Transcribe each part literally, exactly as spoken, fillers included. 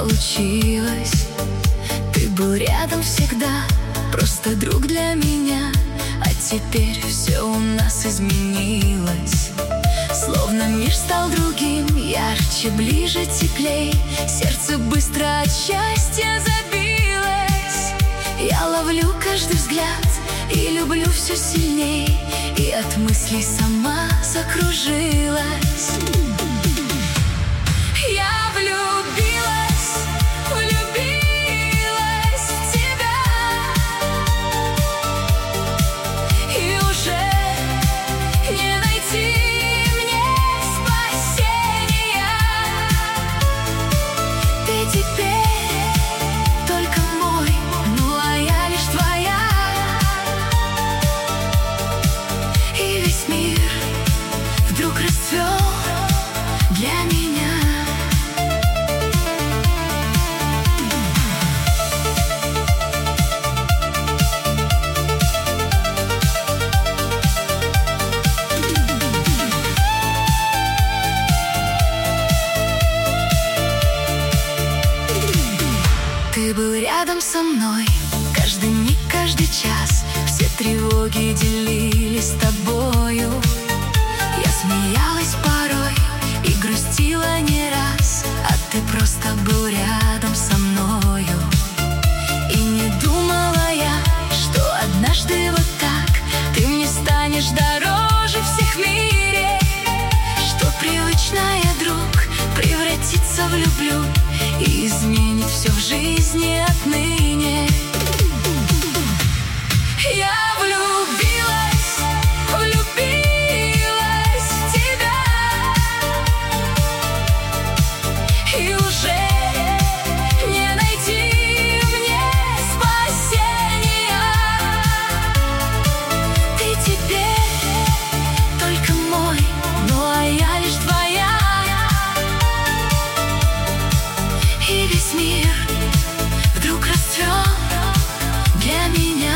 получилось. Ты был рядом всегда, просто друг для меня. А теперь все у нас изменилось. Словно мир стал другим, ярче, ближе, теплей. Сердце быстро от счастья забилось. Я ловлю каждый взгляд и люблю все сильней, и от мыслей сама закружилась. Я влюбилась, влюбилась в тебя, и уже не найти мне спасения. Ты теперь только мой, ну а я лишь твоя. И весь мир вдруг расцвел для меня. Ты был рядом со мной каждый миг, каждый час. Все тревоги делились с тобою. Я смеялась порой и грустила не раз, а ты просто был рядом со мною. И не думала я, что однажды вот так ты мне станешь дороже всех в мире, что привычная друг превратится в люблю и изменит все в жизни отныне. Я влюбилась, влюбилась в тебя, и уже не найти мне спасения. Ты теперь только мой, ну а я лишь твоя. И весь мир вдруг расцвел для меня.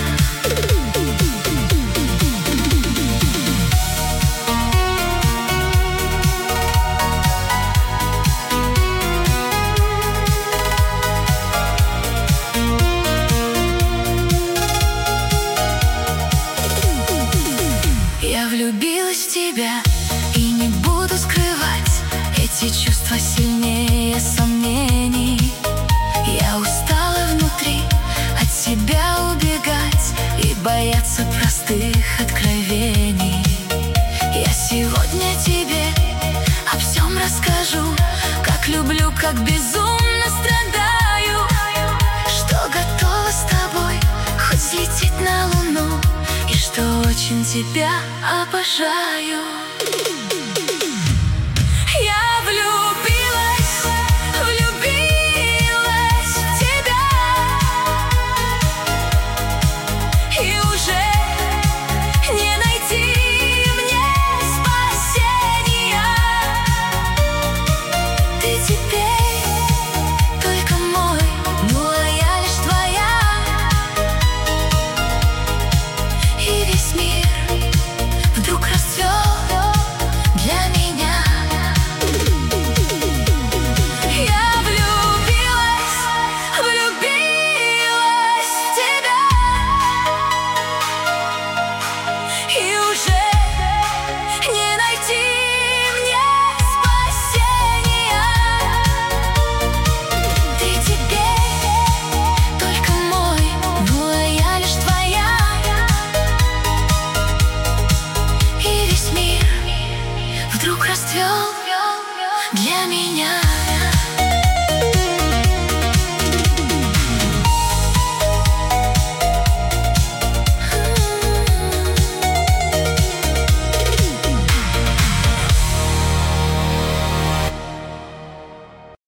Я влюбилась в тебя и не буду скрывать, эти чувства сильнее сомнений. Я устала внутри от себя убегать и бояться простых откровений. Я сегодня тебе о всем расскажу, как люблю, как безумно страдаю, что готова с тобой хоть взлететь на луну, и что очень тебя обожаю.